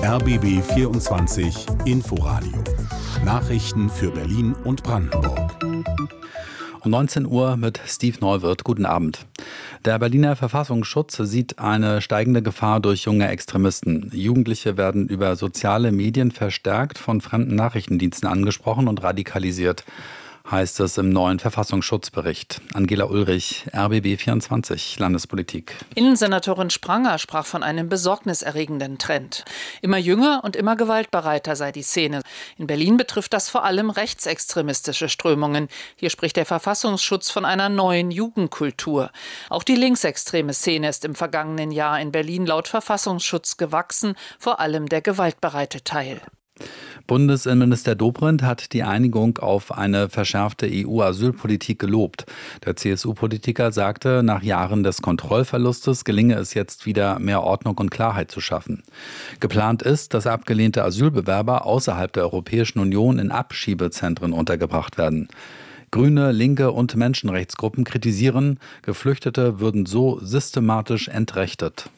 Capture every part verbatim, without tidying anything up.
R B B vierundzwanzig Inforadio. Nachrichten für Berlin und Brandenburg. Um neunzehn Uhr mit Steve Neuwirth. Guten Abend. Der Berliner Verfassungsschutz sieht eine steigende Gefahr durch junge Extremisten. Jugendliche werden über soziale Medien verstärkt von fremden Nachrichtendiensten angesprochen und radikalisiert, heißt es im neuen Verfassungsschutzbericht. Angela Ulrich, R B B vierundzwanzig, Landespolitik. Innensenatorin Spranger sprach von einem besorgniserregenden Trend. Immer jünger und immer gewaltbereiter sei die Szene. In Berlin betrifft das vor allem rechtsextremistische Strömungen. Hier spricht der Verfassungsschutz von einer neuen Jugendkultur. Auch die linksextreme Szene ist im vergangenen Jahr in Berlin laut Verfassungsschutz gewachsen, vor allem der gewaltbereite Teil. Bundesinnenminister Dobrindt hat die Einigung auf eine verschärfte E U-Asylpolitik gelobt. Der C S U-Politiker sagte, nach Jahren des Kontrollverlustes gelinge es jetzt wieder, mehr Ordnung und Klarheit zu schaffen. Geplant ist, dass abgelehnte Asylbewerber außerhalb der Europäischen Union in Abschiebezentren untergebracht werden. Grüne, Linke und Menschenrechtsgruppen kritisieren, Geflüchtete würden so systematisch entrechtet.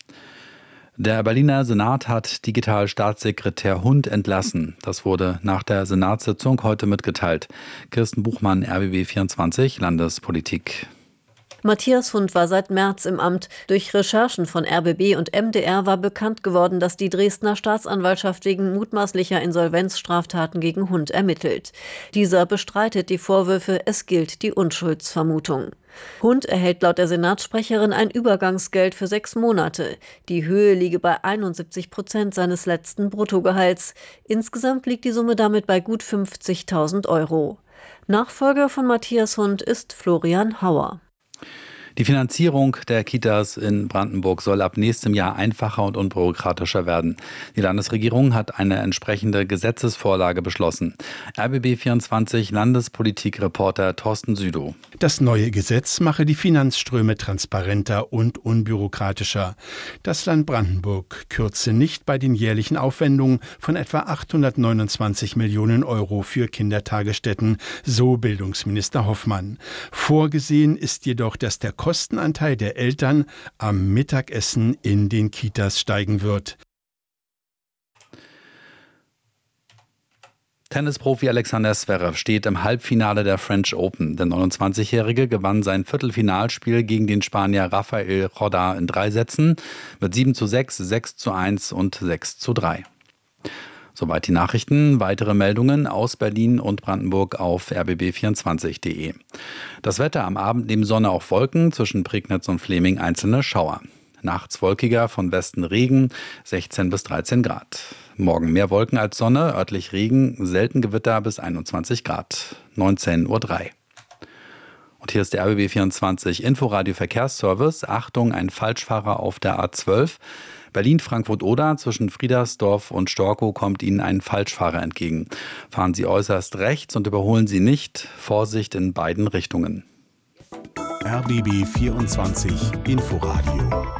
Der Berliner Senat hat Digitalstaatssekretär Hund entlassen. Das wurde nach der Senatssitzung heute mitgeteilt. Kirsten Buchmann, R B B vierundzwanzig, Landespolitik. Matthias Hund war seit März im Amt. Durch Recherchen von R B B und M D R war bekannt geworden, dass die Dresdner Staatsanwaltschaft wegen mutmaßlicher Insolvenzstraftaten gegen Hund ermittelt. Dieser bestreitet die Vorwürfe, es gilt die Unschuldsvermutung. Hund erhält laut der Senatssprecherin ein Übergangsgeld für sechs Monate. Die Höhe liege bei einundsiebzig Prozent seines letzten Bruttogehalts. Insgesamt liegt die Summe damit bei gut fünfzigtausend Euro. Nachfolger von Matthias Hund ist Florian Hauer. Die Finanzierung der Kitas in Brandenburg soll ab nächstem Jahr einfacher und unbürokratischer werden. Die Landesregierung hat eine entsprechende Gesetzesvorlage beschlossen. R B B vierundzwanzig Landespolitik-Reporter Thorsten Südow. Das neue Gesetz mache die Finanzströme transparenter und unbürokratischer. Das Land Brandenburg kürze nicht bei den jährlichen Aufwendungen von etwa achthundertneunundzwanzig Millionen Euro für Kindertagesstätten, so Bildungsminister Hoffmann. Vorgesehen ist jedoch, dass der Kostenanteil der Eltern am Mittagessen in den Kitas steigen wird. Tennisprofi Alexander Zverev steht im Halbfinale der French Open. Der neunundzwanzigjährige gewann sein Viertelfinalspiel gegen den Spanier Rafael Corda in drei Sätzen mit sieben zu sechs, sechs zu eins und sechs zu drei. Soweit die Nachrichten. Weitere Meldungen aus Berlin und Brandenburg auf r b b vierundzwanzig punkt de. Das Wetter: am Abend neben Sonne auch Wolken, zwischen Prignitz und Fleming einzelne Schauer. Nachts wolkiger, von Westen Regen, sechzehn bis dreizehn Grad. Morgen mehr Wolken als Sonne, örtlich Regen, selten Gewitter bis einundzwanzig Grad. neunzehn Uhr drei. Und hier ist der R B B vierundzwanzig Inforadio Verkehrsservice. Achtung, ein Falschfahrer auf der A zwölf. Berlin-Frankfurt-Oder zwischen Friedersdorf und Storkow kommt Ihnen ein Falschfahrer entgegen. Fahren Sie äußerst rechts und überholen Sie nicht. Vorsicht in beiden Richtungen. R B B vierundzwanzig Inforadio.